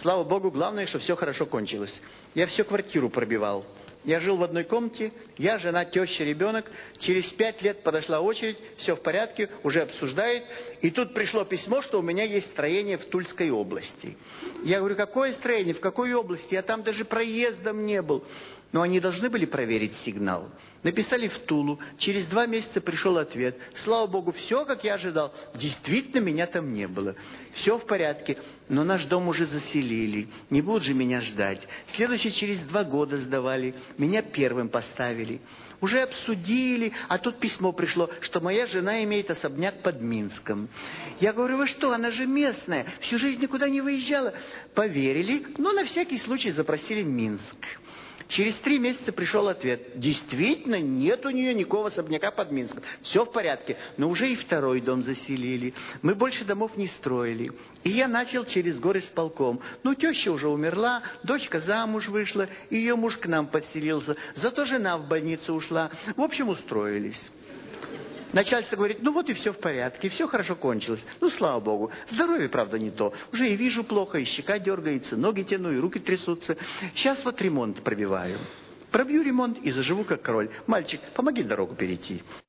Слава Богу, главное, что все хорошо кончилось. Я всю квартиру пробивал. Я жил в одной комнате, я, жена, теща, ребенок. Через 5 лет подошла очередь, все в порядке, уже обсуждает. И тут пришло письмо, что у меня есть строение в Тульской области. Я говорю, какое строение, в какой области? Я там даже проездом не был. Но они должны были проверить сигнал. Написали в Тулу. Через 2 месяца пришел ответ. Слава Богу, все, как я ожидал. Действительно, меня там не было. Все в порядке. Но наш дом уже заселили. Не будут же меня ждать. Следующий через 2 года сдавали. Меня первым поставили. Уже обсудили, а тут письмо пришло, что моя жена имеет особняк под Минском. Я говорю, вы что, она же местная, всю жизнь никуда не выезжала. Поверили, но на всякий случай запросили Минск. Через 3 месяца пришел ответ. Действительно, нет у нее никакого особняка под Минском. Все в порядке. Но уже и 2-й дом заселили. Мы больше домов не строили. И я начал через горисполком. Ну, теща уже умерла, дочка замуж вышла, и ее муж к нам подселился. Зато жена в больницу ушла. В общем, устроились. Начальство говорит, ну вот и все в порядке, все хорошо кончилось. Ну, слава Богу. Здоровье, правда, не то. Уже и вижу плохо, и щека дергается, ноги тяну, и руки трясутся. Сейчас вот ремонт пробиваю. Пробью ремонт и заживу как король. Мальчик, помоги дорогу перейти.